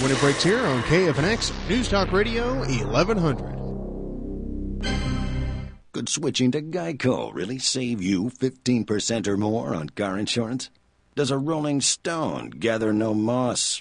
when it breaks here on KFNX News Talk Radio 1100. Could switching to Geico really save you 15% or more on car insurance? Does a rolling stone gather no moss?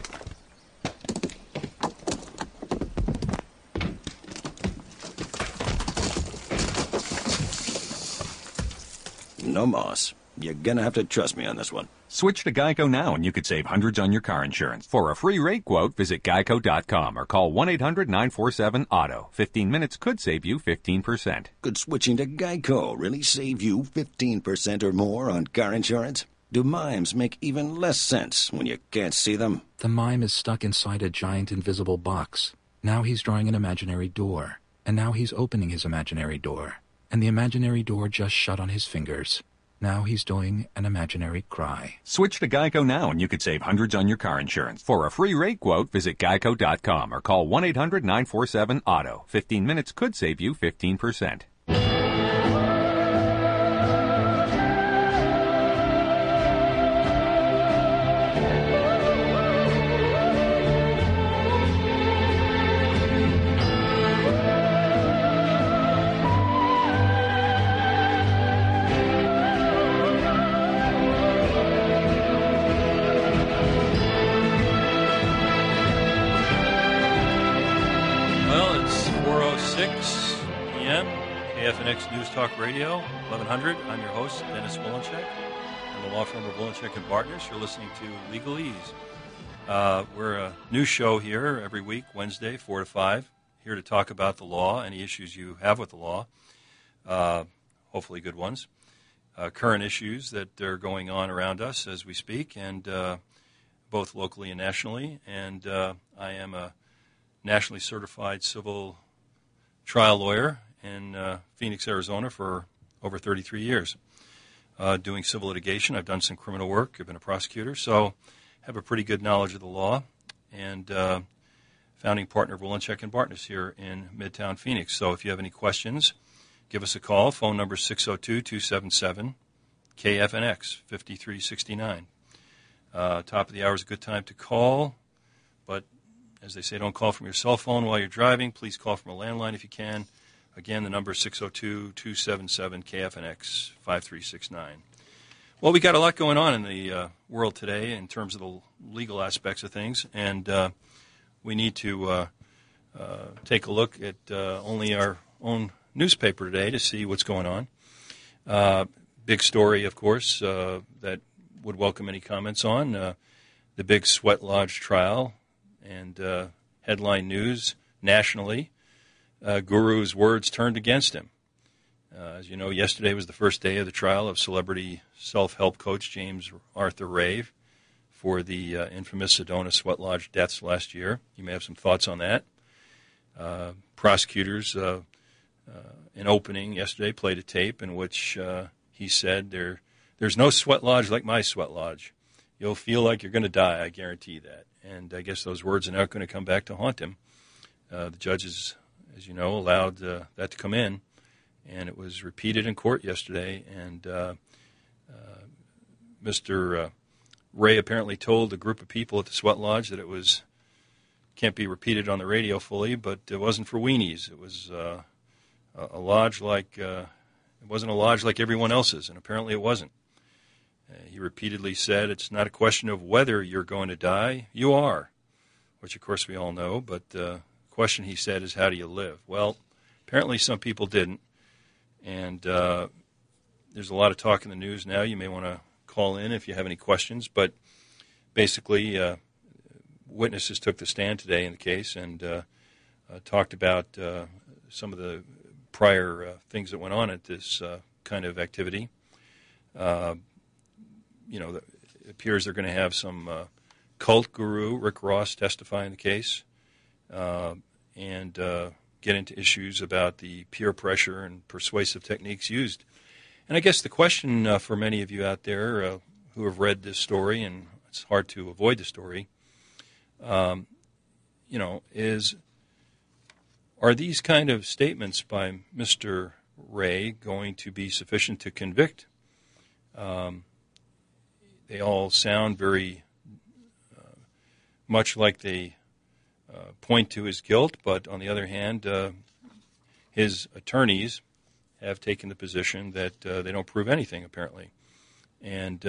No moss. You're gonna have to trust me on this one. Switch to Geico now and you could save hundreds on your car insurance. For a free rate quote, visit geico.com or call 1-800-947-AUTO. 15 minutes could save you 15%. Could switching to Geico really save you 15% or more on car insurance? Do mimes make even less sense when you can't see them? The mime is stuck inside a giant invisible box. Now he's drawing an imaginary door. And now he's opening his imaginary door. And the imaginary door just shut on his fingers. Now he's doing an imaginary cry. Switch to Geico now and you could save hundreds on your car insurance. For a free rate quote, visit geico.com or call 1-800-947-AUTO. 15 minutes could save you 15%. KFNX News Talk Radio, 1100. I'm your host, Dennis Wolinchek, and the law firm of Wolinchek and Partners. You're listening to Legalese. We're a new show here every week, Wednesday, 4 to 5, here to talk about the law, any issues you have with the law, hopefully good ones, current issues that are going on around us as we speak, and both locally and nationally. And I am a nationally certified civil trial lawyer in Phoenix, Arizona for over 33 years, doing civil litigation. I've done some criminal work. I've been a prosecutor, so have a pretty good knowledge of the law, and founding partner of Wolinchek and Partners here in Midtown Phoenix. So if you have any questions, give us a call. Phone number 602-277-KFNX, 5369. Top of the hour is a good time to call, but as they say, don't call from your cell phone while you're driving. Please call from a landline if you can. Again, the number is 602-277-KFNX, 5369. Well, we got a lot going on in the world today in terms of the legal aspects of things, and we need to take a look at only our own newspaper today to see what's going on. Big story, of course, that would welcome any comments on, the big Sweat Lodge trial, and headline news nationally. Guru's words turned against him. As you know, yesterday was the first day of the trial of celebrity self-help coach James Arthur Ray for the infamous Sedona Sweat Lodge deaths last year. You may have some thoughts on that. Prosecutors, in opening yesterday, played a tape in which he said, there's no sweat lodge like my sweat lodge. You'll feel like you're going to die, I guarantee that. And I guess those words are not going to come back to haunt him. The judges, as you know, allowed that to come in, and it was repeated in court yesterday. And Mr. Ray apparently told a group of people at the Sweat Lodge that it can't be repeated on the radio fully, but it wasn't for weenies. It was a lodge like it wasn't a lodge like everyone else's, and apparently it wasn't. He repeatedly said it's not a question of whether you're going to die, you are, which of course we all know, but the question he said is how do you live? Well, apparently some people didn't, and there's a lot of talk in the news now. You may want to call in if you have any questions, but basically witnesses took the stand today in the case and talked about some of the prior things that went on at this kind of activity. It appears they're going to have some cult guru, Rick Ross, testify in the case and get into issues about the peer pressure and persuasive techniques used. And I guess the question for many of you out there who have read this story, and it's hard to avoid the story, is are these kind of statements by Mr. Ray going to be sufficient to convict? They all sound very much like they point to his guilt, but on the other hand, his attorneys have taken the position that they don't prove anything, apparently. And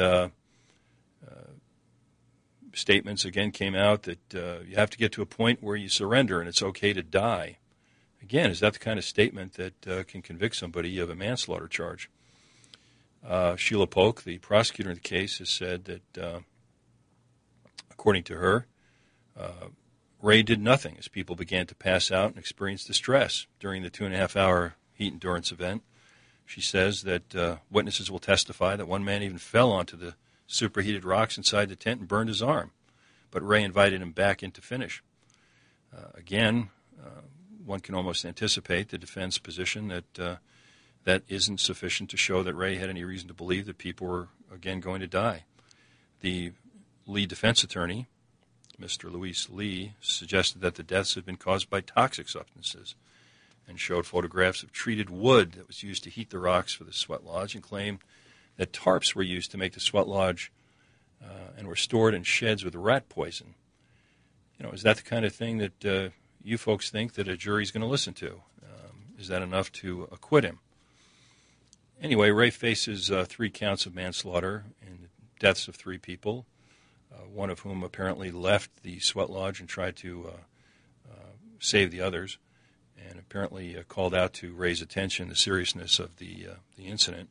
statements again came out that you have to get to a point where you surrender and it's okay to die. Again, is that the kind of statement that can convict somebody of a manslaughter charge? Sheila Polk, the prosecutor in the case, has said that, according to her, Ray did nothing as people began to pass out and experience distress during the 2.5-hour heat endurance event. She says that witnesses will testify that one man even fell onto the superheated rocks inside the tent and burned his arm, but Ray invited him back in to finish. Again, one can almost anticipate the defense position that that isn't sufficient to show that Ray had any reason to believe that people were, again, going to die. The lead defense attorney, Mr. Luis Lee, suggested that the deaths had been caused by toxic substances and showed photographs of treated wood that was used to heat the rocks for the sweat lodge and claimed that tarps were used to make the sweat lodge and were stored in sheds with rat poison. You know, is that the kind of thing that you folks think that a jury's going to listen to? Is that enough to acquit him? Anyway, Ray faces 3 counts of manslaughter and the deaths of 3 people, one of whom apparently left the sweat lodge and tried to save the others, and apparently called out to raise attention the seriousness of the incident.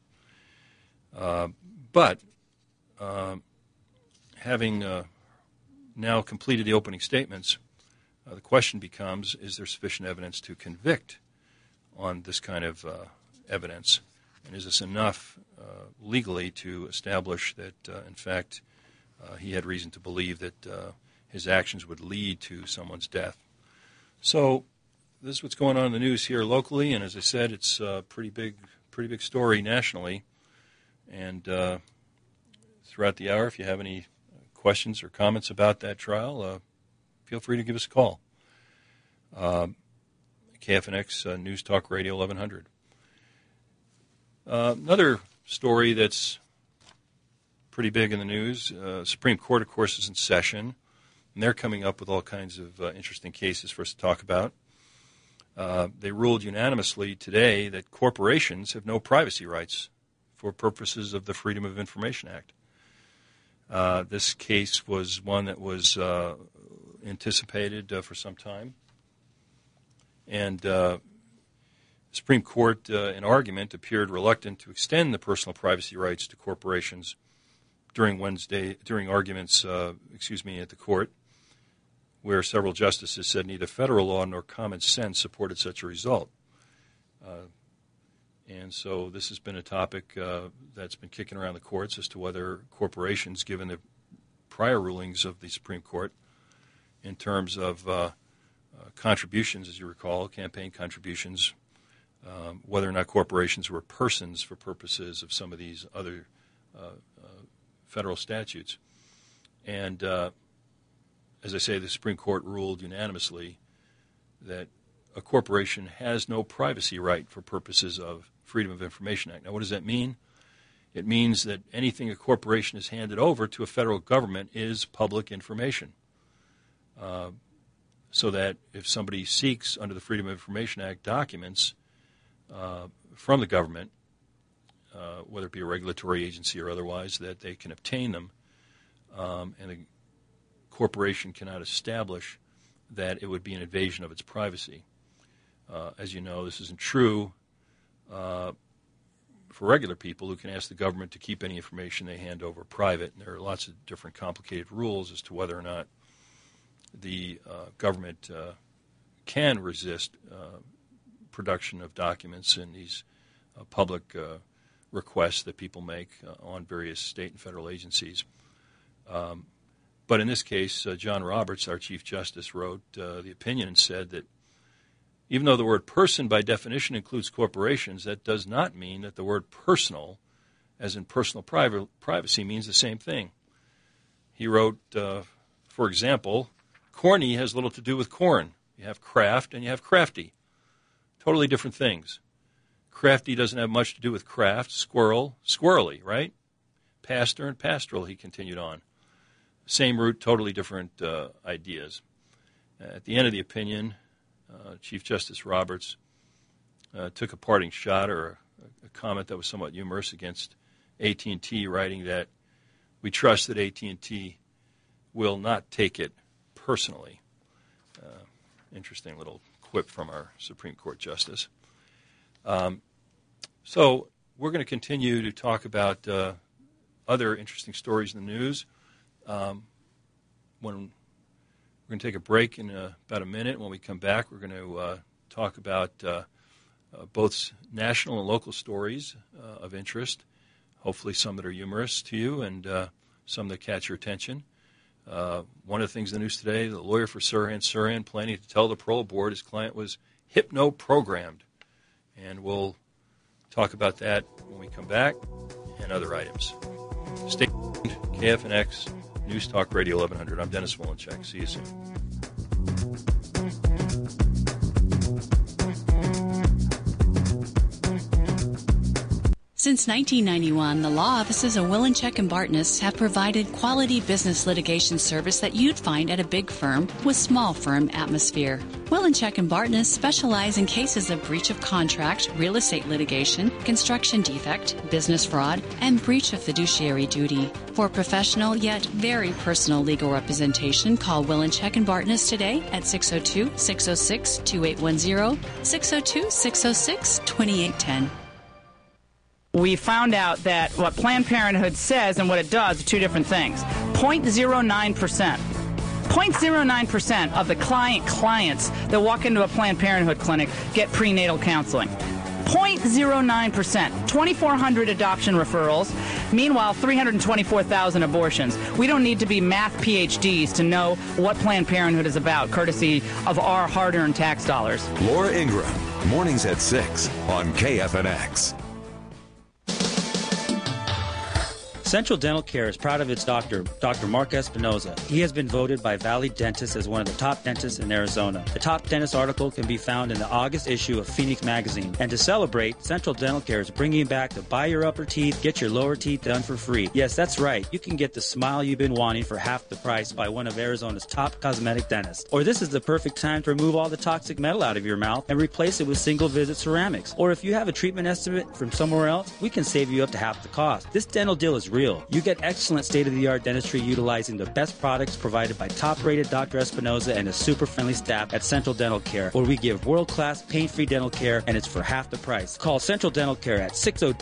But having now completed the opening statements, the question becomes, is there sufficient evidence to convict on this kind of evidence? And is this enough legally to establish that, in fact, he had reason to believe that his actions would lead to someone's death? So this is what's going on in the news here locally, and as I said, it's a pretty big story nationally. And throughout the hour, if you have any questions or comments about that trial, feel free to give us a call. KFNX News Talk Radio 1100. Another story that's pretty big in the news, Supreme Court, of course, is in session, and they're coming up with all kinds of interesting cases for us to talk about. They ruled unanimously today that corporations have no privacy rights for purposes of the Freedom of Information Act. This case was one that was anticipated for some time, and the Supreme Court, in argument, appeared reluctant to extend the personal privacy rights to corporations during arguments at the court, where several justices said neither federal law nor common sense supported such a result. And so this has been a topic that's been kicking around the courts as to whether corporations, given the prior rulings of the Supreme Court in terms of contributions, as you recall, campaign contributions, whether or not corporations were persons for purposes of some of these other federal statutes. And as I say, the Supreme Court ruled unanimously that a corporation has no privacy right for purposes of Freedom of Information Act. Now, what does that mean? It means that anything a corporation has handed over to a federal government is public information. So that if somebody seeks under the Freedom of Information Act documents from the government, whether it be a regulatory agency or otherwise, that they can obtain them, and the corporation cannot establish that it would be an invasion of its privacy. As you know, this isn't true for regular people who can ask the government to keep any information they hand over private. And there are lots of different complicated rules as to whether or not the government can resist production of documents in these public requests that people make on various state and federal agencies. But in this case, John Roberts, our Chief Justice, wrote the opinion and said that even though the word person by definition includes corporations, that does not mean that the word personal, as in personal privacy, means the same thing. He wrote, for example, corny has little to do with corn. You have craft and you have crafty. Totally different things. Crafty doesn't have much to do with craft. Squirrel, squirrely, right? Pastor and pastoral, he continued on. same root, totally different ideas. At the end of the opinion, Chief Justice Roberts took a parting shot or a comment that was somewhat humorous against AT&T, writing that we trust that AT&T will not take it personally. Interesting little quip from our Supreme Court Justice. So we're going to continue to talk about other interesting stories in the news. When we're going to take a break in about a minute. When we come back, we're going to talk about both national and local stories of interest, hopefully some that are humorous to you and some that catch your attention. One of the things in the news today, the lawyer for Sirhan planning to tell the parole board his client was hypno-programmed. And we'll talk about that when we come back and other items. Stay tuned. KFNX, News Talk Radio 1100. I'm Dennis Wolinchek. See you soon. Since 1991, the law offices of Wolinchek & Bartness have provided quality business litigation service that you'd find at a big firm with small firm atmosphere. Wolinchek & Bartness specialize in cases of breach of contract, real estate litigation, construction defect, business fraud, and breach of fiduciary duty. For professional yet very personal legal representation, call Wolinchek & Bartness today at 602-606-2810, 602-606-2810. We found out that what Planned Parenthood says and what it does are two different things. 0.09%. 0.09% of the clients that walk into a Planned Parenthood clinic get prenatal counseling. 0.09%. 2,400 adoption referrals. Meanwhile, 324,000 abortions. We don't need to be math PhDs to know what Planned Parenthood is about, courtesy of our hard-earned tax dollars. Laura Ingraham, mornings at 6 on KFNX. Central Dental Care is proud of its doctor, Dr. Mark Espinoza. He has been voted by Valley Dentists as one of the top dentists in Arizona. The top dentist article can be found in the August issue of Phoenix Magazine. And to celebrate, Central Dental Care is bringing back the buy your upper teeth, get your lower teeth done for free. Yes, that's right. You can get the smile you've been wanting for half the price by one of Arizona's top cosmetic dentists. Or this is the perfect time to remove all the toxic metal out of your mouth and replace it with single-visit ceramics. Or if you have a treatment estimate from somewhere else, we can save you up to half the cost. This dental deal is real. You get excellent state-of-the-art dentistry utilizing the best products provided by top-rated Dr. Espinoza and a super-friendly staff at Central Dental Care, where we give world-class pain-free dental care, and it's for half the price. Call Central Dental Care at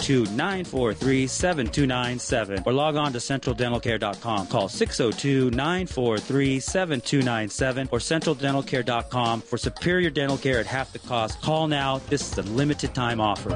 602-943-7297 or log on to centraldentalcare.com. Call 602-943-7297 or centraldentalcare.com for superior dental care at half the cost. Call now. This is a limited-time offer.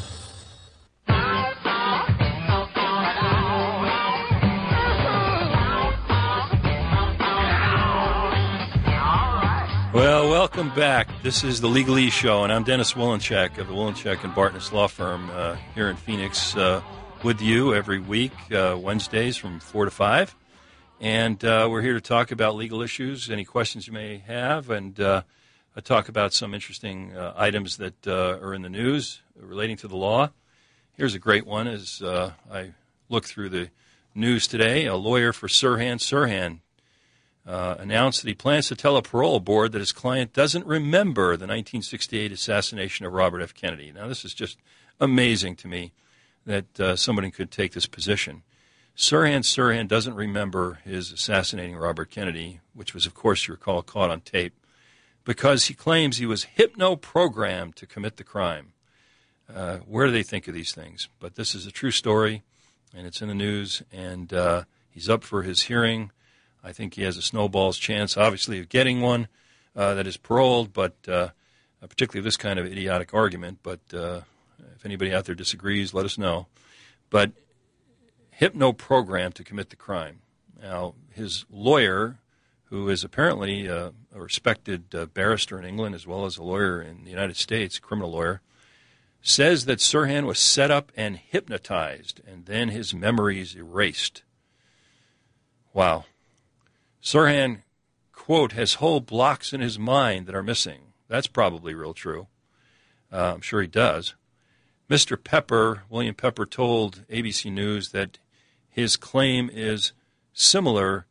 Well, welcome back. This is the Legalese Show, and I'm Dennis Wolinchek of the Wolinchek & Bartness Law Firm here in Phoenix with you every week, Wednesdays from 4 to 5. And we're here to talk about legal issues, any questions you may have, and talk about some interesting items that are in the news relating to the law. Here's a great one as I look through the news today. A lawyer for Sirhan announced that he plans to tell a parole board that his client doesn't remember the 1968 assassination of Robert F. Kennedy. Now, this is just amazing to me that somebody could take this position. Sirhan doesn't remember his assassinating Robert Kennedy, which was, of course, you recall, caught on tape, because he claims he was hypno-programmed to commit the crime. Where do they think of these things? But this is a true story, and it's in the news, and he's up for his hearing. I think he has a snowball's chance, obviously, of getting one that is paroled, but particularly this kind of idiotic argument. But if anybody out there disagrees, let us know. But hypno-programmed to commit the crime. Now, his lawyer, who is apparently a respected barrister in England as well as a lawyer in the United States, a criminal lawyer, says that Sirhan was set up and hypnotized, and then his memories erased. Wow. Sirhan, quote, has whole blocks in his mind that are missing. That's probably real true. I'm sure he does. Mr. Pepper, William Pepper, told ABC News that his claim is similar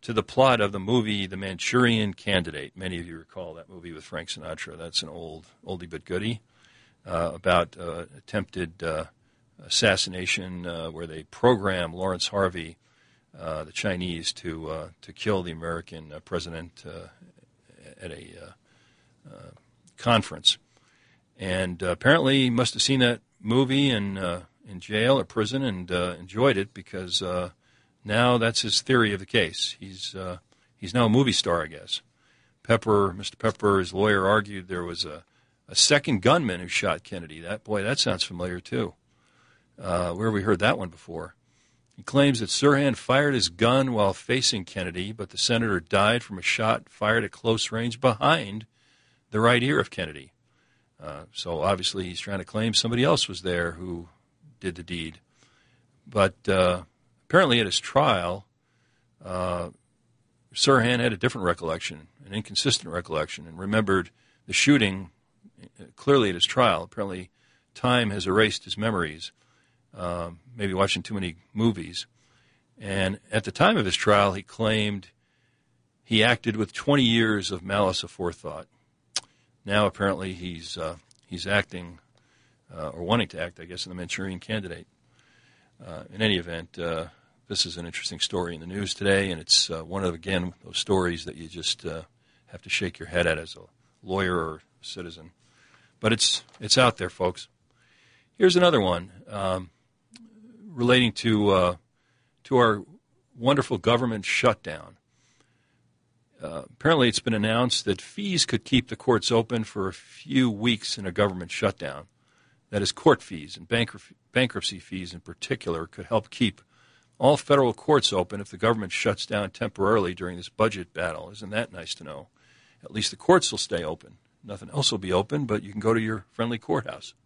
to the plot of the movie The Manchurian Candidate. Many of you recall that movie with Frank Sinatra. That's an oldie but goodie about attempted assassination where they program Lawrence Harvey, the Chinese, to kill the American president at a conference. And apparently he must have seen that movie in jail or prison and enjoyed it because now that's his theory of the case. He's now a movie star, I guess. Mr. Pepper, his lawyer, argued there was a second gunman who shot Kennedy. That sounds familiar too. Where have we heard that one before? He claims that Sirhan fired his gun while facing Kennedy, but the senator died from a shot fired at close range behind the right ear of Kennedy. So obviously he's trying to claim somebody else was there who did the deed. But apparently at his trial, Sirhan had a different recollection, an inconsistent recollection, and remembered the shooting clearly at his trial. Apparently time has erased his memories, maybe watching too many movies. And at the time of his trial, he claimed he acted with 20 years of malice aforethought. Now apparently he's acting, or wanting to act, I guess, in The Manchurian Candidate. In any event, this is an interesting story in the news today, and it's one of, again, those stories that you just have to shake your head at as a lawyer or citizen. But it's out there, folks. Here's another one relating to our wonderful government shutdown. Apparently it's been announced that fees could keep the courts open for a few weeks in a government shutdown. That is, court fees and bankruptcy fees in particular could help keep all federal courts open if the government shuts down temporarily during this budget battle. Isn't that nice to know? At least the courts will stay open. Nothing else will be open, but you can go to your friendly courthouse.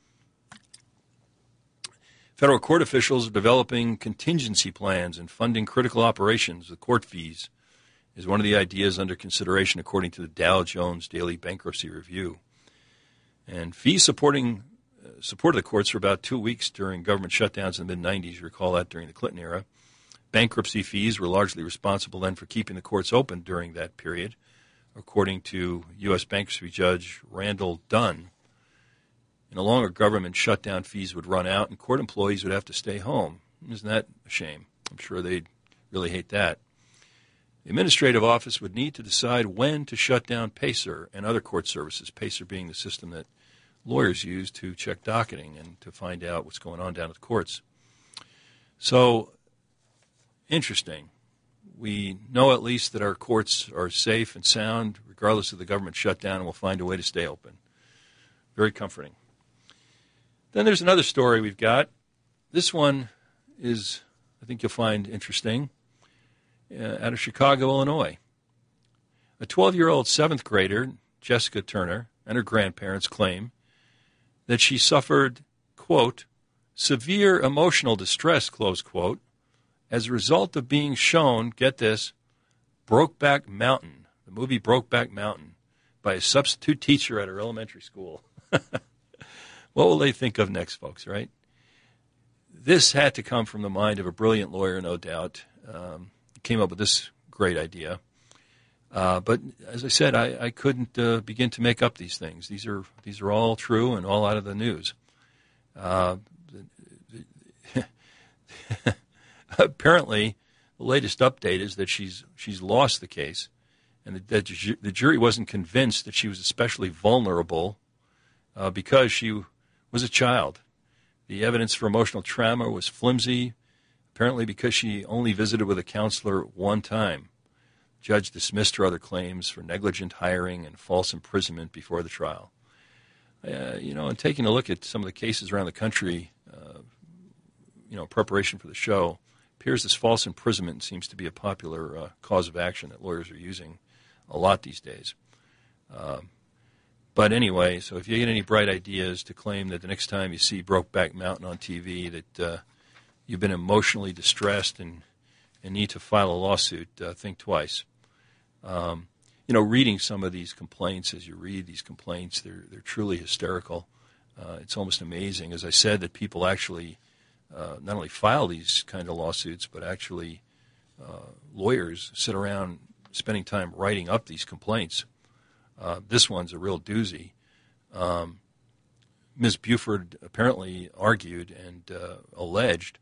Federal court officials are developing contingency plans and funding critical operations. The court fees is one of the ideas under consideration according to the Dow Jones Daily Bankruptcy Review. And fees supported the courts for about 2 weeks during government shutdowns in the mid-'90s. You recall that during the Clinton era. Bankruptcy fees were largely responsible then for keeping the courts open during that period, according to U.S. Bankruptcy Judge Randall Dunn. In a longer government shutdown, fees would run out and court employees would have to stay home. Isn't that a shame? I'm sure they'd really hate that. The administrative office would need to decide when to shut down PACER and other court services, PACER being the system that lawyers use to check docketing and to find out what's going on down at the courts. So, interesting. We know at least that our courts are safe and sound regardless of the government shutdown, and we'll find a way to stay open. Very comforting. Then there's another story we've got. This one is, I think you'll find interesting, out of Chicago, Illinois. A 12-year-old 7th grader, Jessica Turner, and her grandparents claim that she suffered, quote, severe emotional distress, close quote, as a result of being shown, get this, Brokeback Mountain, the movie Brokeback Mountain, by a substitute teacher at her elementary school. What will they think of next, folks, right? This had to come from the mind of a brilliant lawyer, no doubt. Came up with this great idea. But as I said, I couldn't begin to make up these things. These are all true and all out of the news. Apparently, the latest update is that she's lost the case, and that the jury wasn't convinced that she was especially vulnerable because she was a child. The evidence for emotional trauma was flimsy, apparently because she only visited with a counselor one time. The judge dismissed her other claims for negligent hiring and false imprisonment before the trial. And taking a look at some of the cases around the country, preparation for the show, appears this false imprisonment seems to be a popular cause of action that lawyers are using a lot these days. But anyway, so if you get any bright ideas to claim that the next time you see Brokeback Mountain on TV that you've been emotionally distressed and need to file a lawsuit, think twice. Reading some of these complaints, as you read these complaints, they're truly hysterical. It's almost amazing, as I said, that people actually not only file these kind of lawsuits, but actually lawyers sit around spending time writing up these complaints. This one's a real doozy. Ms. Buford apparently argued and alleged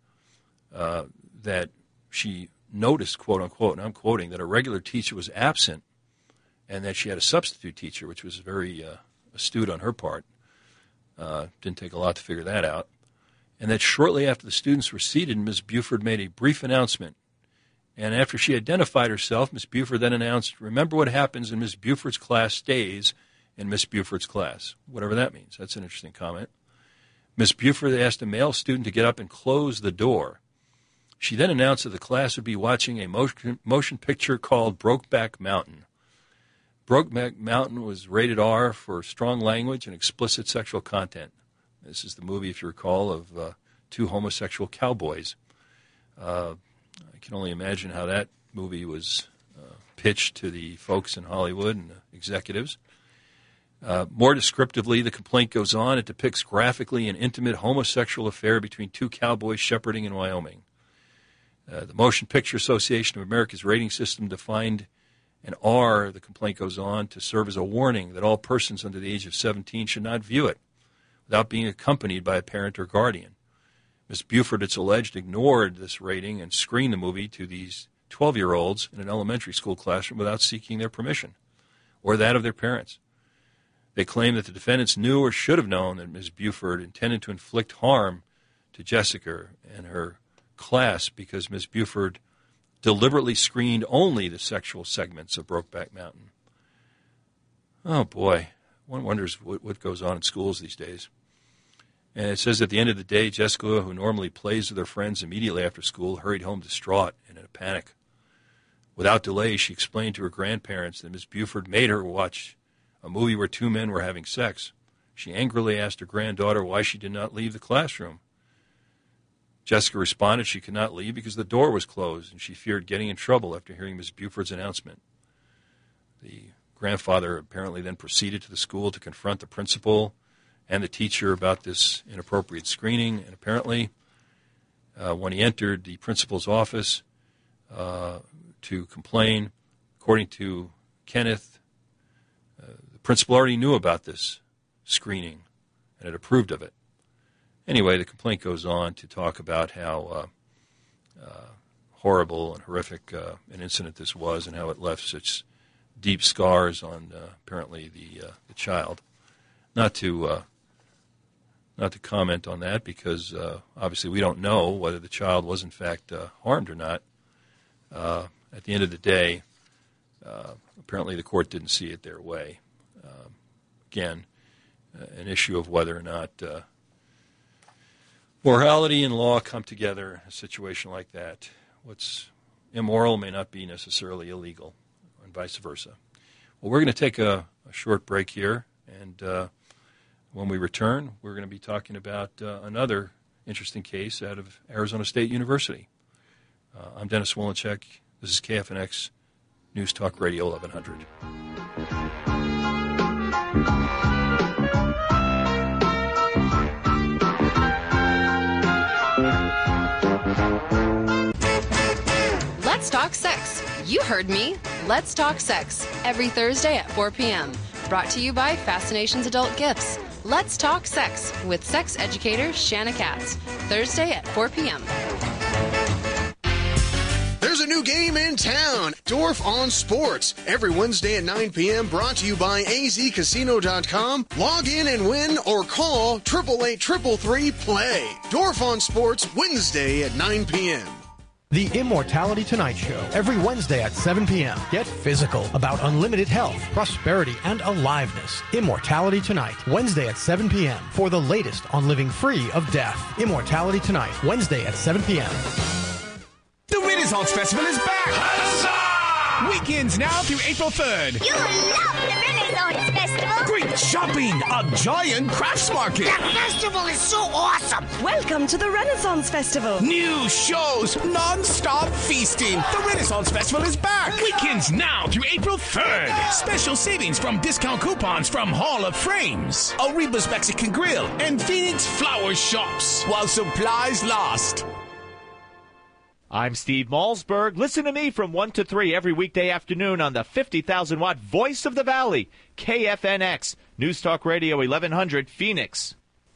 that she noticed, quote unquote, and I'm quoting, that a regular teacher was absent and that she had a substitute teacher, which was very astute on her part. Didn't take a lot to figure that out. And that shortly after the students were seated, Ms. Buford made a brief announcement. And after she identified herself, Ms. Buford then announced, "Remember what happens in Ms. Buford's class stays in Ms. Buford's class," whatever that means. That's an interesting comment. Ms. Buford asked a male student to get up and close the door. She then announced that the class would be watching a motion picture called Brokeback Mountain. Brokeback Mountain was rated R for strong language and explicit sexual content. This is the movie, if you recall, of two homosexual cowboys. I can only imagine how that movie was pitched to the folks in Hollywood and the executives. More descriptively, the complaint goes on. It depicts graphically an intimate homosexual affair between two cowboys shepherding in Wyoming. The Motion Picture Association of America's rating system defined an R, the complaint goes on, to serve as a warning that all persons under the age of 17 should not view it without being accompanied by a parent or guardian. Ms. Buford, it's alleged, ignored this rating and screened the movie to these 12-year-olds in an elementary school classroom without seeking their permission or that of their parents. They claim that the defendants knew or should have known that Ms. Buford intended to inflict harm to Jessica and her class because Ms. Buford deliberately screened only the sexual segments of Brokeback Mountain. Oh, boy. One wonders what goes on in schools these days. And it says at the end of the day, Jessica, who normally plays with her friends immediately after school, hurried home distraught and in a panic. Without delay, she explained to her grandparents that Ms. Buford made her watch a movie where two men were having sex. She angrily asked her granddaughter why she did not leave the classroom. Jessica responded she could not leave because the door was closed, and she feared getting in trouble after hearing Ms. Buford's announcement. The grandfather apparently then proceeded to the school to confront the principal and the teacher about this inappropriate screening, and apparently when he entered the principal's office to complain, according to Kenneth, the principal already knew about this screening and had approved of it. Anyway, the complaint goes on to talk about how horrible and horrific an incident this was and how it left such deep scars on apparently the child. Not to comment on that because obviously we don't know whether the child was in fact harmed or not. At the end of the day, apparently the court didn't see it their way. Again, an issue of whether or not morality and law come together in a situation like that. What's immoral may not be necessarily illegal, and vice versa. Well, we're going to take a short break here, and when we return, we're going to be talking about another interesting case out of Arizona State University. I'm Dennis Wolinchek. This is KFNX News Talk Radio 1100. Let's Talk Sex. You heard me. Let's Talk Sex. Every Thursday at 4 p.m. Brought to you by Fascinations Adult Gifts. Let's Talk Sex with sex educator Shanna Katz. Thursday at 4 p.m. There's a new game in town, Dorf on Sports. Every Wednesday at 9 p.m. brought to you by azcasino.com. Log in and win or call 888-333-PLAY. Dorf on Sports, Wednesday at 9 p.m. The Immortality Tonight Show, every Wednesday at 7 p.m. Get physical about unlimited health, prosperity, and aliveness. Immortality Tonight, Wednesday at 7 p.m. for the latest on living free of death. Immortality Tonight, Wednesday at 7 p.m. The Renaissance Festival is back! Huzzah! Weekends now through April 3rd. You love the Renaissance Festival! Great shopping! A giant crafts market! The festival is so awesome! Welcome to the Renaissance Festival! New shows! Non-stop feasting! The Renaissance Festival is back! Weekends now through April 3rd! Special savings from discount coupons from Hall of Frames, Arriba's Mexican Grill, and Phoenix Flower Shops, while supplies last. I'm Steve Malsberg. Listen to me from 1 to 3 every weekday afternoon on the 50,000-watt voice of the Valley, KFNX, News Talk Radio 1100, Phoenix.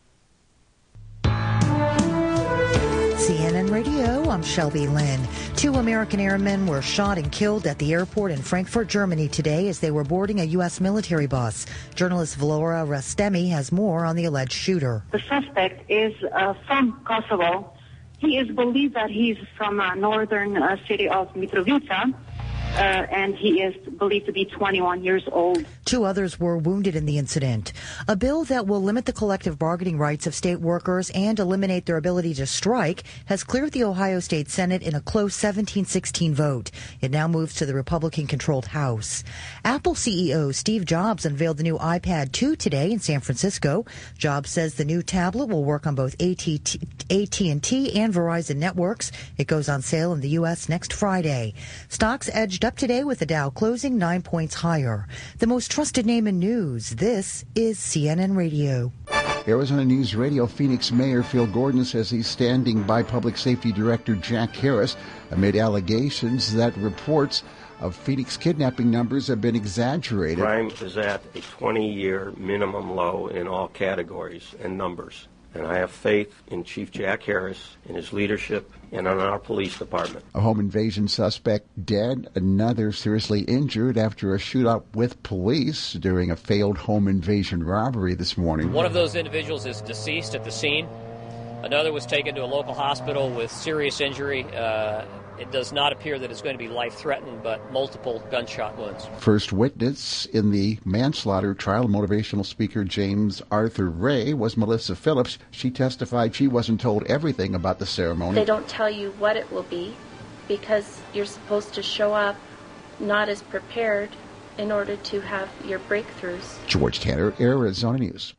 CNN Radio, I'm Shelby Lynn. 2 American airmen were shot and killed at the airport in Frankfurt, Germany today as they were boarding a U.S. military bus. Journalist Vlora Rastemi has more on the alleged shooter. The suspect is from Kosovo. He is believed that he's from northern city of Mitrovica, and he is believed to be 21 years old. 2 others were wounded in the incident. A bill that will limit the collective bargaining rights of state workers and eliminate their ability to strike has cleared the Ohio State Senate in a close 17-16 vote. It now moves to the Republican-controlled House. Apple CEO Steve Jobs unveiled the new iPad 2 today in San Francisco. Jobs says the new tablet will work on both AT&T and Verizon networks. It goes on sale in the U.S. next Friday. Stocks edged up today with the Dow closing 9 points higher. The most trusted name in news. This is CNN Radio. Arizona News Radio Phoenix Mayor Phil Gordon says he's standing by Public Safety Director Jack Harris amid allegations that reports of Phoenix kidnapping numbers have been exaggerated. Crime is at a 20-year minimum low in all categories and numbers. And I have faith in Chief Jack Harris, in his leadership, and in our police department. A home invasion suspect dead, another seriously injured after a shootout with police during a failed home invasion robbery this morning. One of those individuals is deceased at the scene. Another was taken to a local hospital with serious injury. It does not appear that it's going to be life-threatening, but multiple gunshot wounds. First witness in the manslaughter trial, motivational speaker James Arthur Ray, was Melissa Phillips. She testified she wasn't told everything about the ceremony. They don't tell you what it will be because you're supposed to show up not as prepared in order to have your breakthroughs. George Tanner, Arizona News.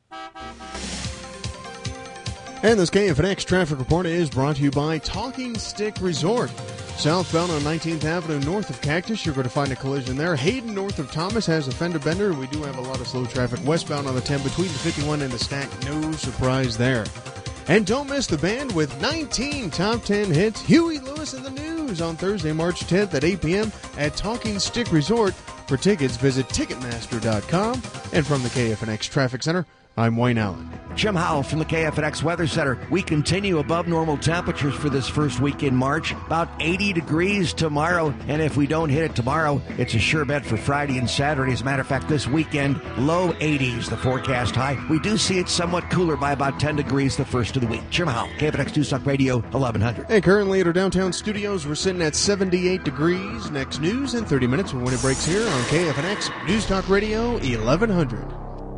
And this KFNX traffic report is brought to you by Talking Stick Resort. Southbound on 19th Avenue north of Cactus, you're going to find a collision there. Hayden north of Thomas has a fender bender. We do have a lot of slow traffic westbound on the 10 between the 51 and the Stack. No surprise there. And don't miss the band with 19 top 10 hits. Huey Lewis and the News on Thursday, March 10th at 8 p.m. at Talking Stick Resort. For tickets, visit Ticketmaster.com. And from the KFNX Traffic Center, I'm Wayne Allen. Jim Howell from the KFNX Weather Center. We continue above normal temperatures for this first week in March. About 80 degrees tomorrow. And if we don't hit it tomorrow, it's a sure bet for Friday and Saturday. As a matter of fact, this weekend, low 80s, the forecast high. We do see it somewhat cooler by about 10 degrees the first of the week. Jim Howell, KFNX News Talk Radio, 1100. And currently at our downtown studios, we're sitting at 78 degrees. Next news in 30 minutes when it breaks here on KFNX News Talk Radio, 1100.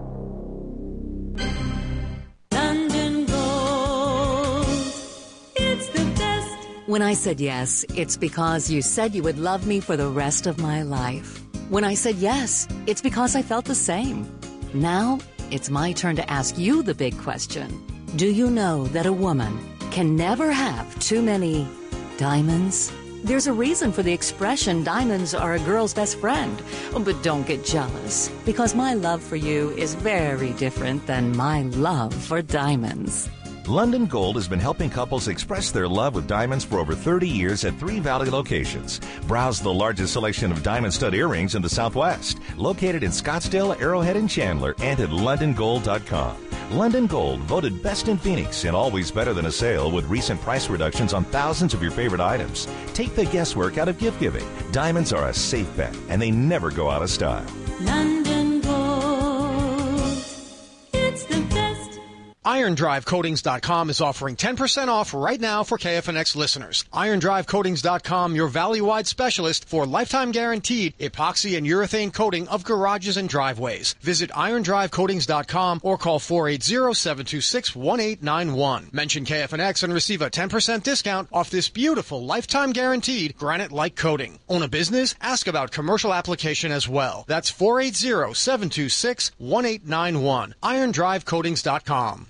When I said yes, it's because you said you would love me for the rest of my life. When I said yes, it's because I felt the same. Now, it's my turn to ask you the big question. Do you know that a woman can never have too many diamonds? There's a reason for the expression, diamonds are a girl's best friend. But don't get jealous, because my love for you is very different than my love for diamonds. London Gold has been helping couples express their love with diamonds for over 30 years at 3 Valley locations. Browse the largest selection of diamond stud earrings in the Southwest, located in Scottsdale, Arrowhead, and Chandler, and at LondonGold.com. London Gold, voted best in Phoenix and always better than a sale with recent price reductions on thousands of your favorite items. Take the guesswork out of gift giving. Diamonds are a safe bet, and they never go out of style. London Gold, it's the best. IronDriveCoatings.com is offering 10% off right now for KFNX listeners. IronDriveCoatings.com, your valley-wide specialist for lifetime guaranteed epoxy and urethane coating of garages and driveways. Visit IronDriveCoatings.com or call 480-726-1891. Mention KFNX and receive a 10% discount off this beautiful lifetime guaranteed granite-like coating. Own a business? Ask about commercial application as well. That's 480-726-1891. IronDriveCoatings.com.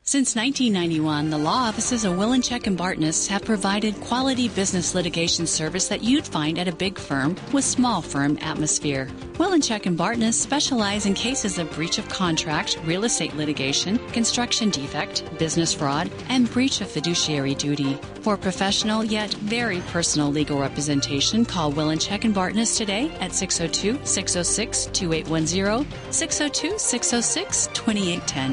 Since 1991, the law offices of Willinchek and Bartness have provided quality business litigation service that you'd find at a big firm with small firm atmosphere. Willinchek and Bartness specialize in cases of breach of contract, real estate litigation, construction defect, business fraud, and breach of fiduciary duty. For professional yet very personal legal representation, call Willinchek and Bartness today at 602-606-2810, 602-606-2810.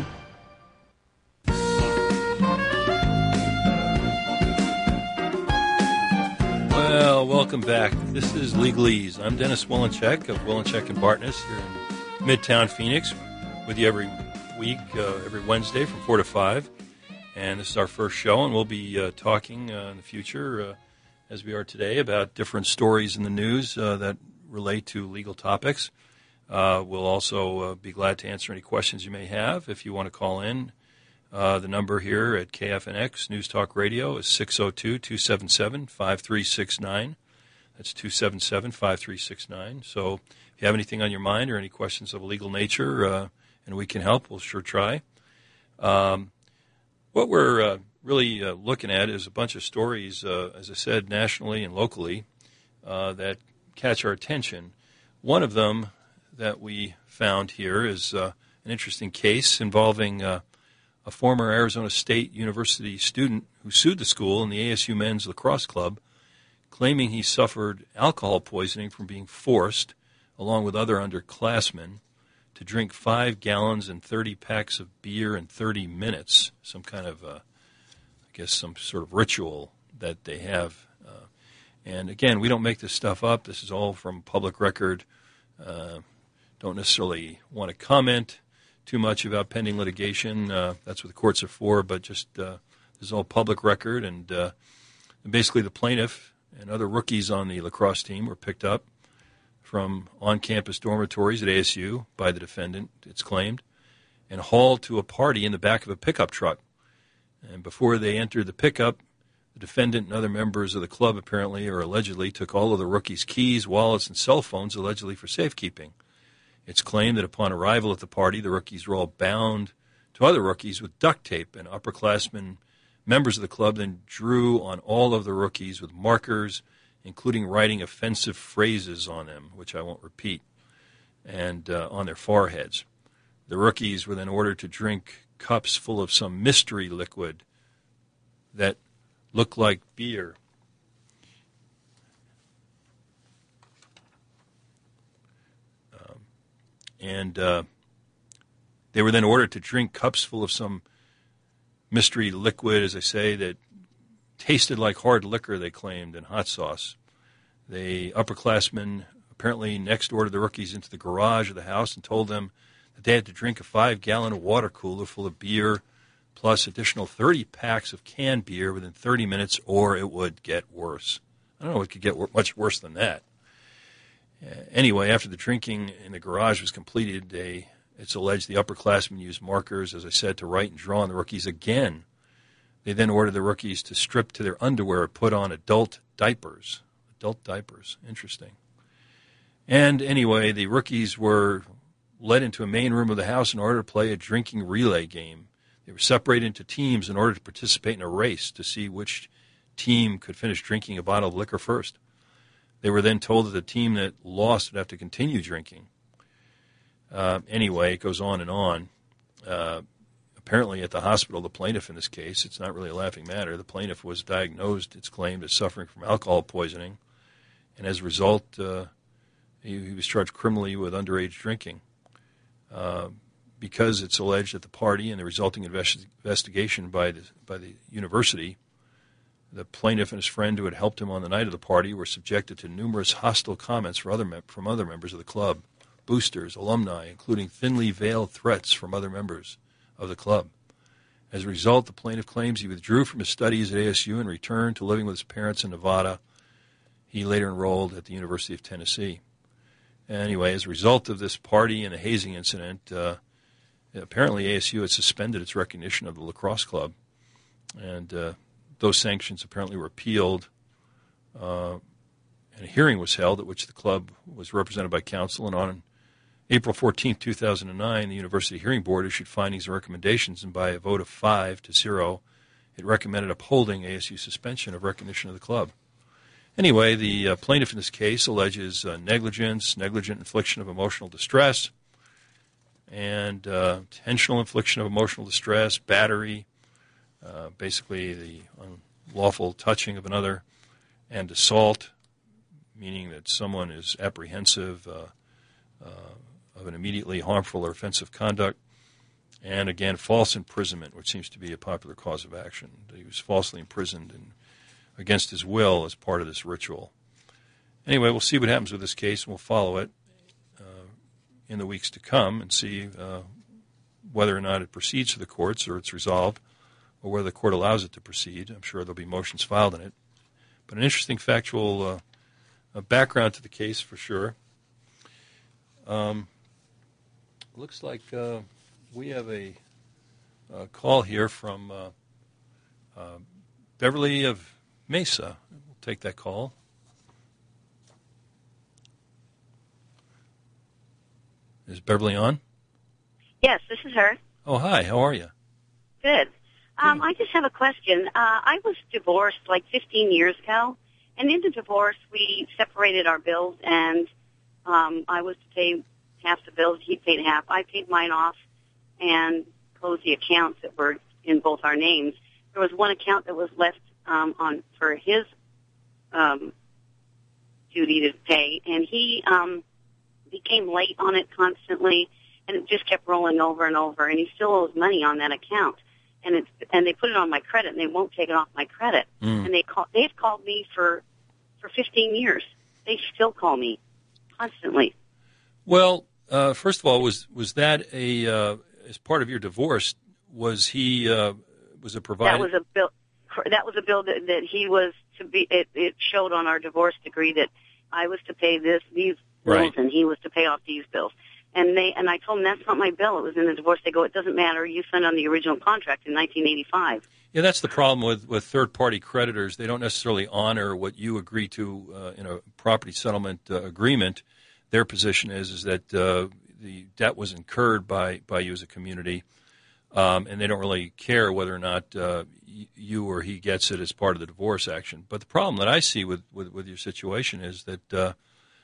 Well, welcome back. This is Legalese. I'm Dennis Willinchek of Willinchek and Bartness here in Midtown Phoenix, with you every week, every Wednesday from 4 to 5. And this is our first show, and we'll be talking in the future, as we are today, about different stories in the news that relate to legal topics. We'll also be glad to answer any questions you may have if you want to call in. The number here at KFNX News Talk Radio is 602-277-5369. That's 277-5369. So if you have anything on your mind or any questions of a legal nature and we can help, we'll sure try. What we're really looking at is a bunch of stories, as I said, nationally and locally, that catch our attention. One of them that we found here is an interesting case involving a former Arizona State University student who sued the school and the ASU Men's Lacrosse Club, claiming he suffered alcohol poisoning from being forced, along with other underclassmen, to drink 5 gallons and 30 packs of beer in 30 minutes, some kind of, some sort of ritual that they have. And again, we don't make this stuff up. This is all from public record. Don't necessarily want to comment too much about pending litigation. That's what the courts are for, but just this is all public record. And basically the plaintiff and other rookies on the lacrosse team were picked up from on-campus dormitories at ASU by the defendant, it's claimed, and hauled to a party in the back of a pickup truck. And before they entered the pickup, the defendant and other members of the club apparently or allegedly took all of the rookies' keys, wallets, and cell phones, allegedly for safekeeping. It's claimed that upon arrival at the party, the rookies were all bound to other rookies with duct tape, and upperclassmen members of the club then drew on all of the rookies with markers, including writing offensive phrases on them, which I won't repeat, and on their foreheads. The rookies were then ordered to drink cups full of some mystery liquid that looked like beer. And they were then ordered to drink cups full of some mystery liquid, as I say, that tasted like hard liquor, they claimed, and hot sauce. The upperclassmen apparently next ordered the rookies into the garage of the house and told them that they had to drink a 5-gallon water cooler full of beer plus additional 30 packs of canned beer within 30 minutes or it would get worse. I don't know what could get much worse than that. Anyway, after the drinking in the garage was completed, it's alleged the upperclassmen used markers, as I said, to write and draw on the rookies again. They then ordered the rookies to strip to their underwear and put on adult diapers. Adult diapers. Interesting. And anyway, the rookies were led into a main room of the house in order to play a drinking relay game. They were separated into teams in order to participate in a race to see which team could finish drinking a bottle of liquor first. They were then told that the team that lost would have to continue drinking. Anyway, it goes on and on. Apparently at the hospital, the plaintiff in this case, it's not really a laughing matter, the plaintiff was diagnosed, it's claimed, as suffering from alcohol poisoning. And as a result, he was charged criminally with underage drinking. Because it's alleged at the party and the resulting investigation by the university, the plaintiff and his friend who had helped him on the night of the party were subjected to numerous hostile comments from other members of the club, boosters, alumni, including thinly veiled threats from other members of the club. As a result, the plaintiff claims he withdrew from his studies at ASU and returned to living with his parents in Nevada. He later enrolled at the University of Tennessee. Anyway, as a result of this party and the hazing incident, apparently ASU had suspended its recognition of the lacrosse club, and those sanctions apparently were appealed, and a hearing was held at which the club was represented by counsel, and on April 14, 2009, the University Hearing Board issued findings and recommendations, and by a vote of 5-0, it recommended upholding ASU's suspension of recognition of the club. Anyway, the plaintiff in this case alleges negligence, negligent infliction of emotional distress, and intentional infliction of emotional distress, battery, basically the unlawful touching of another, and assault, meaning that someone is apprehensive of an immediately harmful or offensive conduct, and again, false imprisonment, which seems to be a popular cause of action. He was falsely imprisoned against his will as part of this ritual. Anyway, we'll see what happens with this case, and we'll follow it in the weeks to come and see whether or not it proceeds to the courts or it's resolved, or whether the court allows it to proceed. I'm sure there'll be motions filed in it. But an interesting factual background to the case for sure. Looks like we have a call here from Beverly of Mesa. We'll take that call. Is Beverly on? Yes, this is her. Oh, hi. How are you? Good. I just have a question. I was divorced like 15 years ago, and in the divorce, we separated our bills, and I was to pay half the bills. He paid half. I paid mine off and closed the accounts that were in both our names. There was one account that was left on for his duty to pay, and he became late on it constantly, and it just kept rolling over and over, and he still owes money on that account. And they put it on my credit, and they won't take it off my credit. And they've called me for 15 years. They still call me constantly. Well, first of all, was that as part of your divorce? Was he was it provided? That was a bill that he was to be. It showed on our divorce decree that I was to pay these bills, right, and he was to pay off these bills. And I told them that's not my bill. It was in the divorce. They go, it doesn't matter. You signed on the original contract in 1985. Yeah, that's the problem with third-party creditors. They don't necessarily honor what you agree to in a property settlement agreement. Their position is that the debt was incurred by you as a community, and they don't really care whether or not you or he gets it as part of the divorce action. But the problem that I see with your situation is that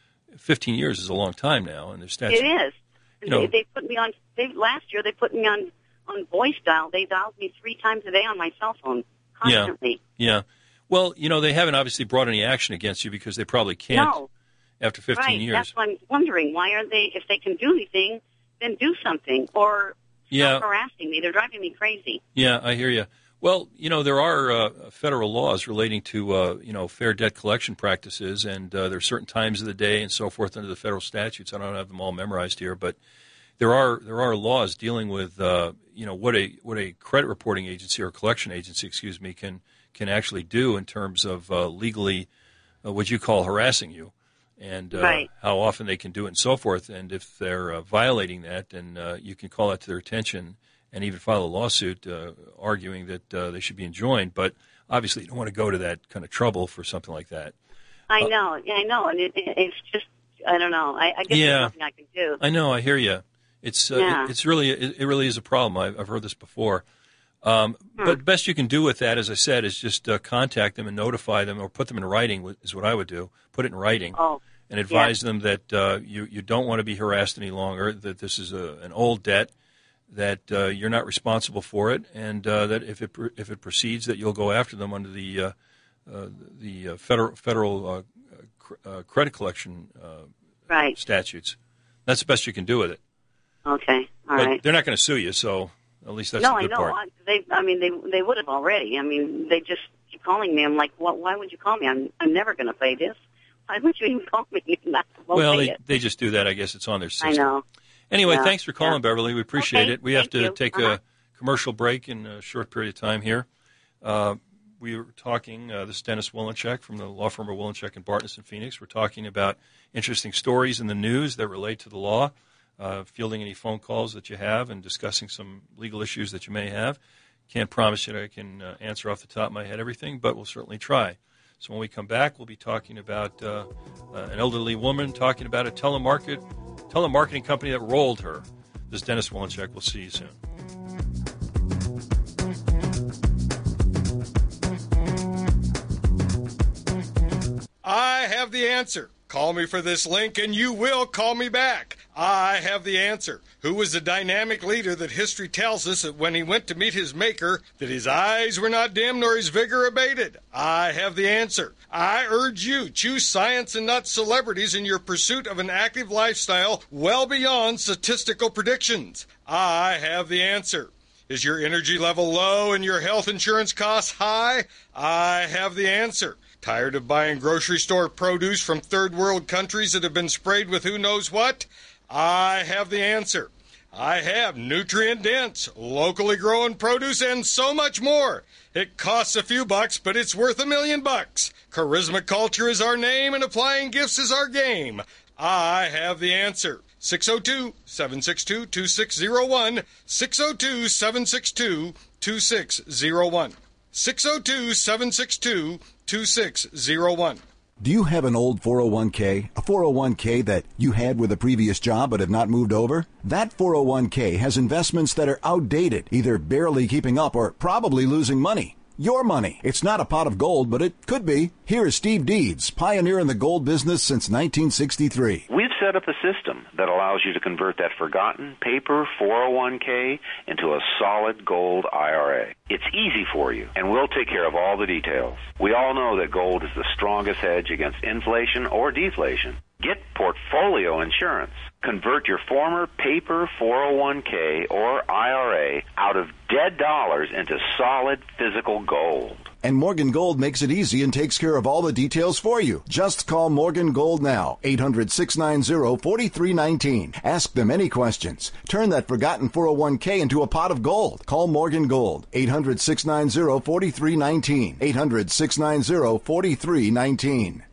15 years is a long time now, and there's statute. It is. They put me on. Last year they put me on voice dial. They dialed me 3 times a day on my cell phone constantly. Yeah. Well, they haven't obviously brought any action against you because they probably can't. No. After 15 years. That's what I'm wondering. Why aren't they? If they can do anything, then do something or stop harassing me. They're driving me crazy. Yeah, I hear you. Well, there are federal laws relating to fair debt collection practices, and there are certain times of the day and so forth under the federal statutes. I don't have them all memorized here, but there are laws dealing with what a credit reporting agency or collection agency, can actually do in terms of legally what you call harassing you, and how often they can do it and so forth. And if they're violating that, then you can call that to their attention and even file a lawsuit arguing that they should be enjoined. But obviously you don't want to go to that kind of trouble for something like that. I know, and it's just, I don't know. I guess there's nothing I can do. I know, I hear you. It really is a problem. I've heard this before. But the best you can do with that, as I said, is just contact them and notify them, or put them in writing is what I would do. Put it in writing and advise them that you don't want to be harassed any longer, that this is an old debt, that you're not responsible for it, and that if it proceeds, that you'll go after them under the federal credit collection statutes. That's the best you can do with it. Okay, all right. They're not going to sue you, so at least that's the good part. No, they would have already. I mean, they just keep calling me. I'm like, why would you call me? I'm never going to pay this. Why would you even call me? They just do that. I guess it's on their system. I know. Anyway, thanks for calling, Beverly. We appreciate it. We have to take a commercial break in a short period of time here. We were talking, this is Dennis Wolinchek from the law firm of Wolinchek and Bartness in Phoenix. We're talking about interesting stories in the news that relate to the law, fielding any phone calls that you have, and discussing some legal issues that you may have. Can't promise you that I can answer off the top of my head everything, but we'll certainly try. So when we come back, we'll be talking about an elderly woman talking about a telemarketer telemarketing company that rolled her. This is Dennis Wilenchek. We'll see you soon. I have the answer. Call me for this link and you will call me back. I have the answer. Who was the dynamic leader that history tells us that when he went to meet his maker, that his eyes were not dim nor his vigor abated? I have the answer. I urge you, choose science and not celebrities in your pursuit of an active lifestyle well beyond statistical predictions. I have the answer. Is your energy level low and your health insurance costs high? I have the answer. Tired of buying grocery store produce from third world countries that have been sprayed with who knows what? I have the answer. I have nutrient-dense, locally grown produce and so much more. It costs a few bucks, but it's worth $1 million. Charisma Culture is our name and applying gifts is our game. I have the answer. 602-762-2601. 602-762-2601. 602-762-2601. Do you have an old 401k? A 401k that you had with a previous job but have not moved over? That 401k has investments that are outdated, either barely keeping up or probably losing money. Your money. It's not a pot of gold, but it could be. Here is Steve Deeds, pioneer in the gold business since 1963. We've set up a system that allows you to convert that forgotten paper 401k into a solid gold IRA. It's easy for you, and we'll take care of all the details. We all know that gold is the strongest hedge against inflation or deflation. Get portfolio insurance. Convert your former paper 401k or IRA out of dead dollars into solid physical gold. And Morgan Gold makes it easy and takes care of all the details for you. Just call Morgan Gold now, 800-690-4319. Ask them any questions. Turn that forgotten 401k into a pot of gold. Call Morgan Gold, 800-690-4319. 800-690-4319.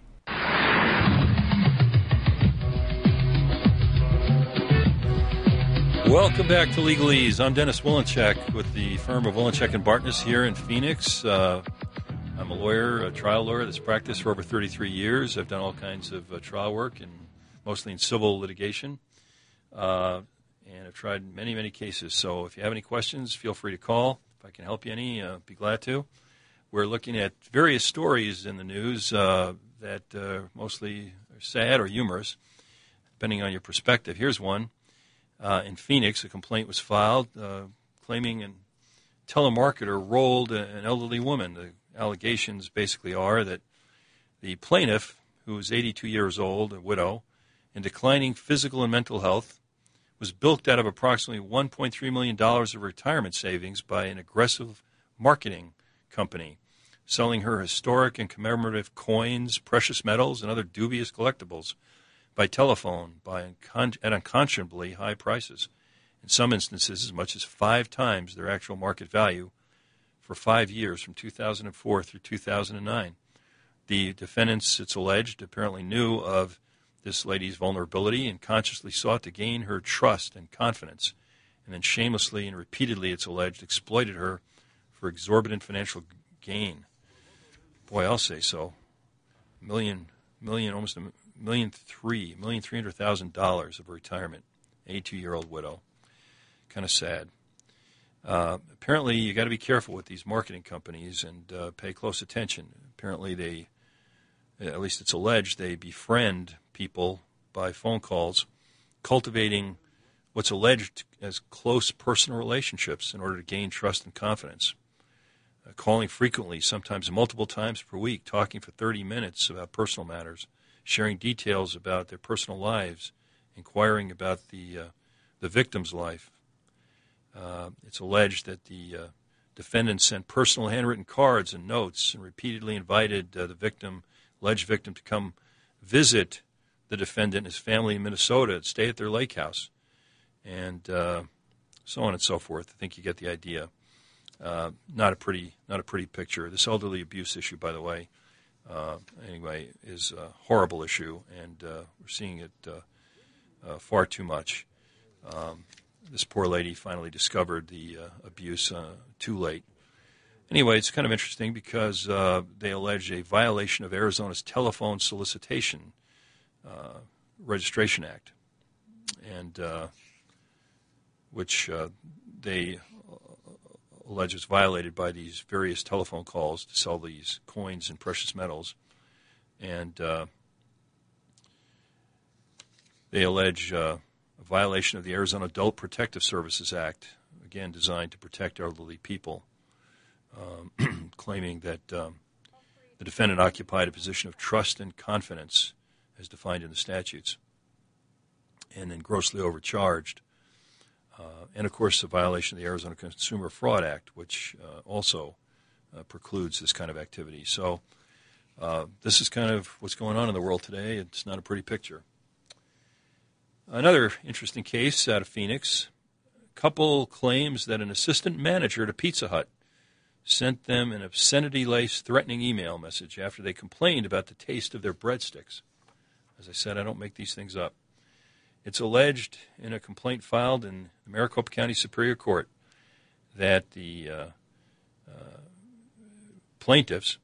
Welcome back to Legalese. I'm Dennis Wilenchek with the firm of Wilenchek & Bartness here in Phoenix. I'm a lawyer, a trial lawyer that's practiced for over 33 years. I've done all kinds of trial work, and mostly in civil litigation, and I've tried many, many cases. So if you have any questions, feel free to call. If I can help you any, be glad to. We're looking at various stories in the news that mostly are sad or humorous, depending on your perspective. Here's one. In Phoenix, a complaint was filed claiming a telemarketer rolled an elderly woman. The allegations basically are that the plaintiff, who was 82 years old, a widow, in declining physical and mental health, was bilked out of approximately $1.3 million of retirement savings by an aggressive marketing company, selling her historic and commemorative coins, precious metals, and other dubious collectibles by telephone at unconscionably high prices, in some instances as much as 5 times their actual market value for 5 years from 2004 through 2009. The defendants, it's alleged, apparently knew of this lady's vulnerability and consciously sought to gain her trust and confidence, and then shamelessly and repeatedly, it's alleged, exploited her for exorbitant financial gain. Boy, I'll say so. Almost $1,300,000 of retirement, 82-year-old widow. Kind of sad. Apparently, you got to be careful with these marketing companies and pay close attention. Apparently, they, at least it's alleged, they befriend people by phone calls, cultivating what's alleged as close personal relationships in order to gain trust and confidence. Calling frequently, sometimes multiple times per week, talking for 30 minutes about personal matters, sharing details about their personal lives, inquiring about the victim's life. It's alleged that the defendant sent personal handwritten cards and notes and repeatedly invited the alleged victim, to come visit the defendant and his family in Minnesota and stay at their lake house, and so on and so forth. I think you get the idea. Not a pretty picture. This elderly abuse issue, by the way, anyway, is a horrible issue, and we're seeing it far too much. This poor lady finally discovered the abuse too late. Anyway, it's kind of interesting because they allege a violation of Arizona's Telephone Solicitation Registration Act. and which they allege is violated by these various telephone calls to sell these coins and precious metals. And they allege a violation of the Arizona Adult Protective Services Act, again designed to protect elderly people, claiming that the defendant occupied a position of trust and confidence as defined in the statutes, and then grossly overcharged. And, of course, a violation of the Arizona Consumer Fraud Act, which also precludes this kind of activity. So this is kind of what's going on in the world today. It's not a pretty picture. Another interesting case out of Phoenix. A couple claims that an assistant manager at a Pizza Hut sent them an obscenity-laced threatening email message after they complained about the taste of their breadsticks. As I said, I don't make these things up. It's alleged in a complaint filed in the Maricopa County Superior Court that the plaintiffs,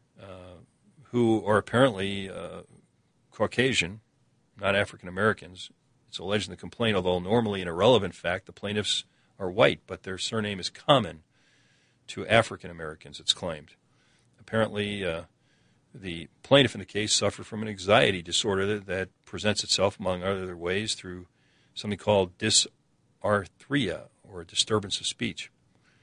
who are apparently Caucasian, not African Americans, it's alleged in the complaint, although normally an irrelevant fact, the plaintiffs are white, but their surname is common to African Americans, it's claimed. Apparently, the plaintiff in the case suffered from an anxiety disorder that presents itself, among other ways, through something called dysarthria, or a disturbance of speech.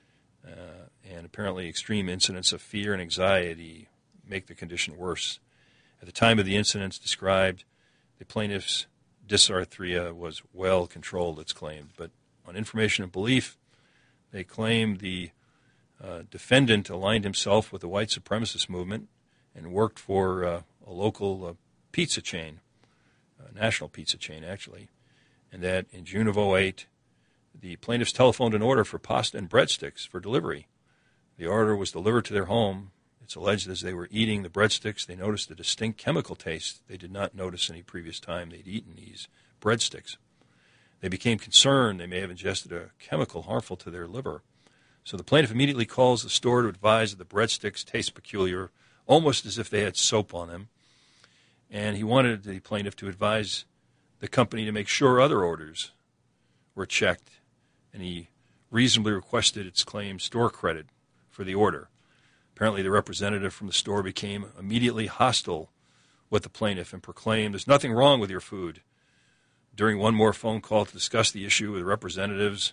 And apparently extreme incidents of fear and anxiety make the condition worse. At the time of the incidents described, the plaintiff's dysarthria was well controlled, it's claimed. But on information and belief, they claim the defendant aligned himself with the white supremacist movement and worked for a local pizza chain, a national pizza chain, actually, and that in June of 2008, the plaintiffs telephoned an order for pasta and breadsticks for delivery. The order was delivered to their home. It's alleged as they were eating the breadsticks, they noticed a distinct chemical taste they did not notice any previous time they'd eaten these breadsticks. They became concerned they may have ingested a chemical harmful to their liver. So the plaintiff immediately calls the store to advise that the breadsticks taste peculiar, almost as if they had soap on them. And he wanted the plaintiff to advise the company to make sure other orders were checked. And he reasonably requested its claimed store credit for the order. Apparently the representative from the store became immediately hostile with the plaintiff and proclaimed, "There's nothing wrong with your food." During one more phone call to discuss the issue with representatives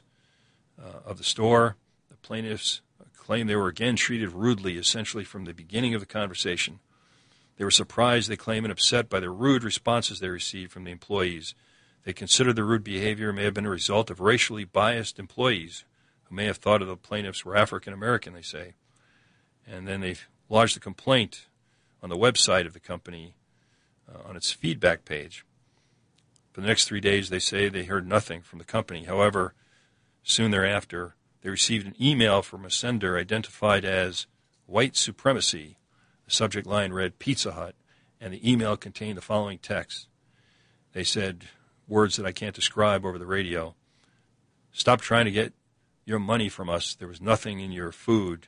of the store, the plaintiffs claimed they were again treated rudely, essentially from the beginning of the conversation. They were surprised, they claim, and upset by the rude responses they received from the employees. They considered the rude behavior may have been a result of racially biased employees who may have thought of the plaintiffs were African American, they say. And then they lodged a complaint on the website of the company on its feedback page. For the next 3 days, they say they heard nothing from the company. However, soon thereafter, they received an email from a sender identified as White Supremacy. The subject line read Pizza Hut, and the email contained the following text. They said words that I can't describe over the radio. "Stop trying to get your money from us. There was nothing in your food.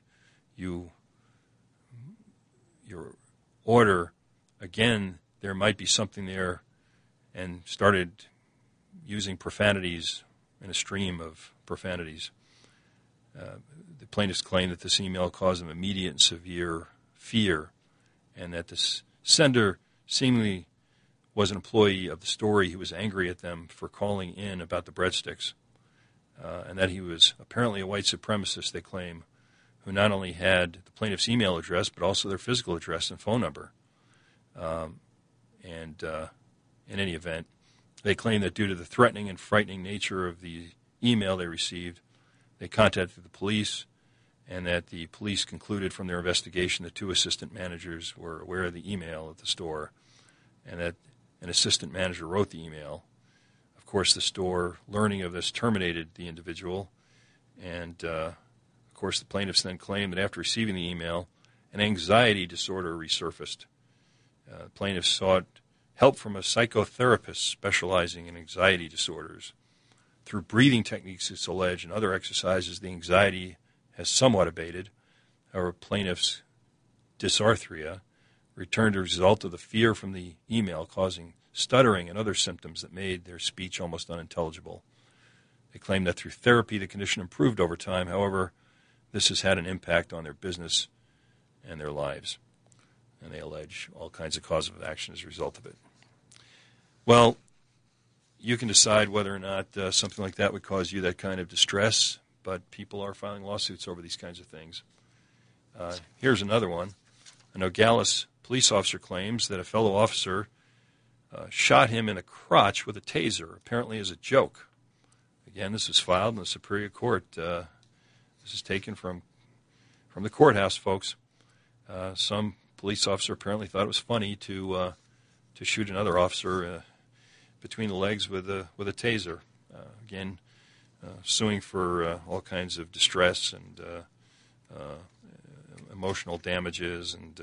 Your order, again, there might be something there," and started using profanities in a stream of profanities. The plaintiffs claim that this email caused them immediate and severe fear, and that this sender seemingly was an employee of the store. He was angry at them for calling in about the breadsticks, and that he was apparently a white supremacist, they claim, who not only had the plaintiff's email address, but also their physical address and phone number. In any event, they claim that due to the threatening and frightening nature of the email they received, they contacted the police, and that the police concluded from their investigation that 2 assistant managers were aware of the email at the store, and that an assistant manager wrote the email. Of course, the store, learning of this, terminated the individual, and of course, the plaintiffs then claimed that after receiving the email, an anxiety disorder resurfaced. Plaintiffs sought help from a psychotherapist specializing in anxiety disorders. Through breathing techniques, it's alleged, and other exercises, the anxiety has somewhat abated. However, plaintiffs' dysarthria returned as a result of the fear from the email causing stuttering, and other symptoms that made their speech almost unintelligible. They claim that through therapy, the condition improved over time. However, this has had an impact on their business and their lives. And they allege all kinds of causes of action as a result of it. Well, you can decide whether or not something like that would cause you that kind of distress, but people are filing lawsuits over these kinds of things. Here's another one. A Nogales police officer claims that a fellow officer shot him in the crotch with a taser, apparently as a joke. Again, this was filed in the Superior Court. This is taken from the courthouse, folks. Some police officer apparently thought it was funny to shoot another officer between the legs with a taser. Again, suing for all kinds of distress and emotional damages and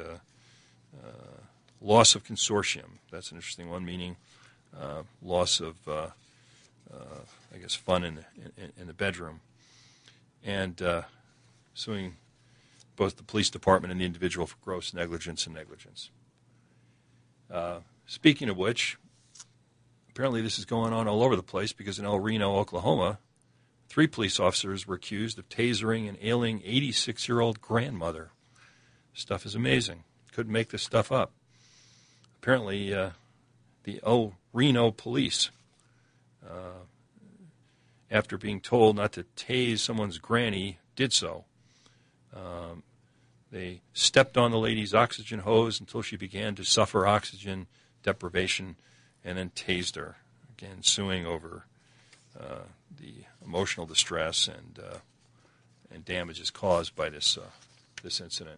loss of consortium. That's an interesting one, meaning loss of, I guess, fun in the bedroom. And suing both the police department and the individual for gross negligence and negligence. Speaking of which, apparently this is going on all over the place because in El Reno, Oklahoma, 3 police officers were accused of tasering an ailing 86-year-old grandmother. Stuff is amazing. Couldn't make this stuff up. Apparently, the El Reno police, after being told not to tase someone's granny, did so. They stepped on the lady's oxygen hose until she began to suffer oxygen deprivation and then tased her, again suing over the emotional distress and damages caused by this incident.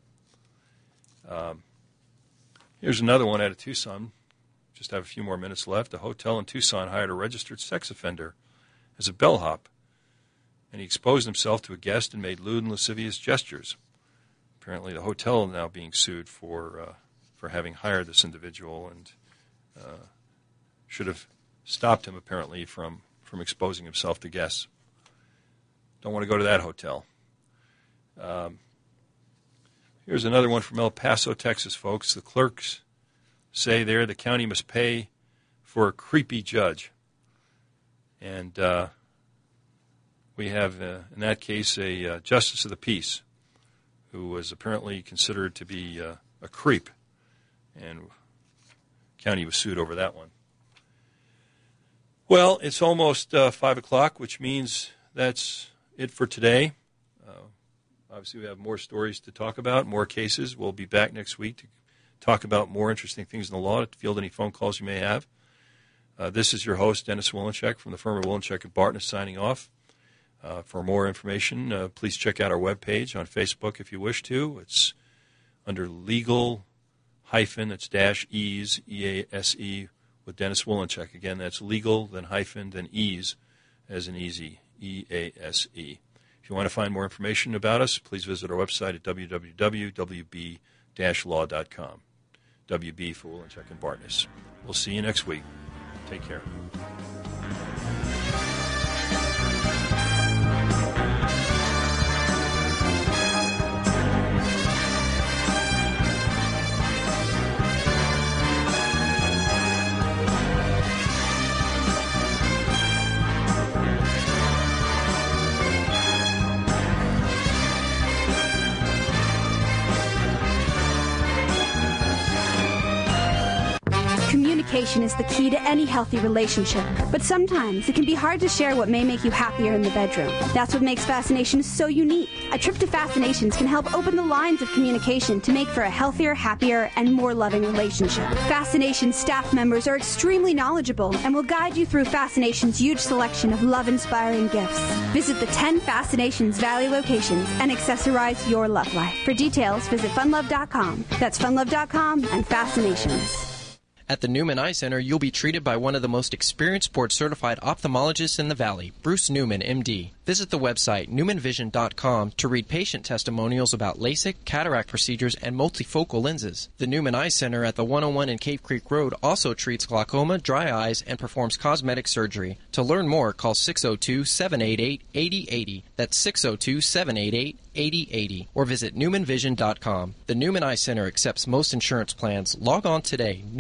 Here's another one out of Tucson. Just have a few more minutes left. A hotel in Tucson hired a registered sex offender as a bellhop, and he exposed himself to a guest and made lewd and lascivious gestures. Apparently the hotel is now being sued for having hired this individual and should have stopped him, apparently, from exposing himself to guests. Don't want to go to that hotel. Here's another one from El Paso, Texas, folks. The clerks say there the county must pay for a creepy judge. And we have, in that case, a justice of the peace who was apparently considered to be a creep. And the county was sued over that one. Well, it's almost 5 o'clock, which means that's it for today. Obviously, we have more stories to talk about, more cases. We'll be back next week to talk about more interesting things in the law, to field any phone calls you may have. This is your host, Dennis Wilenchek, from the firm of Wilenchek and Bartness, signing off. For more information, please check out our webpage on Facebook if you wish to. It's under legal hyphen, it's dash ease, E-A-S-E, with Dennis Wilenchek. Again, that's legal, then hyphen, then ease, as in easy, E-A-S-E. If you want to find more information about us, please visit our website at www.wb-law.com. WB for Wilenchek and Bartness. We'll see you next week. Take care. Communication is the key to any healthy relationship, but sometimes it can be hard to share what may make you happier in the bedroom. That's what makes Fascinations so unique. A trip to Fascinations can help open the lines of communication to make for a healthier, happier, and more loving relationship. Fascinations staff members are extremely knowledgeable and will guide you through Fascinations' huge selection of love-inspiring gifts. Visit the 10 Fascinations Valley locations and accessorize your love life. For details, visit funlove.com. That's funlove.com and Fascinations. At the Newman Eye Center, you'll be treated by one of the most experienced board-certified ophthalmologists in the Valley, Bruce Newman, MD. Visit the website newmanvision.com to read patient testimonials about LASIK, cataract procedures, and multifocal lenses. The Newman Eye Center at the 101 in Cave Creek Road also treats glaucoma, dry eyes, and performs cosmetic surgery. To learn more, call 602-788-8080. That's 602-788-8080. Or visit newmanvision.com. The Newman Eye Center accepts most insurance plans. Log on today.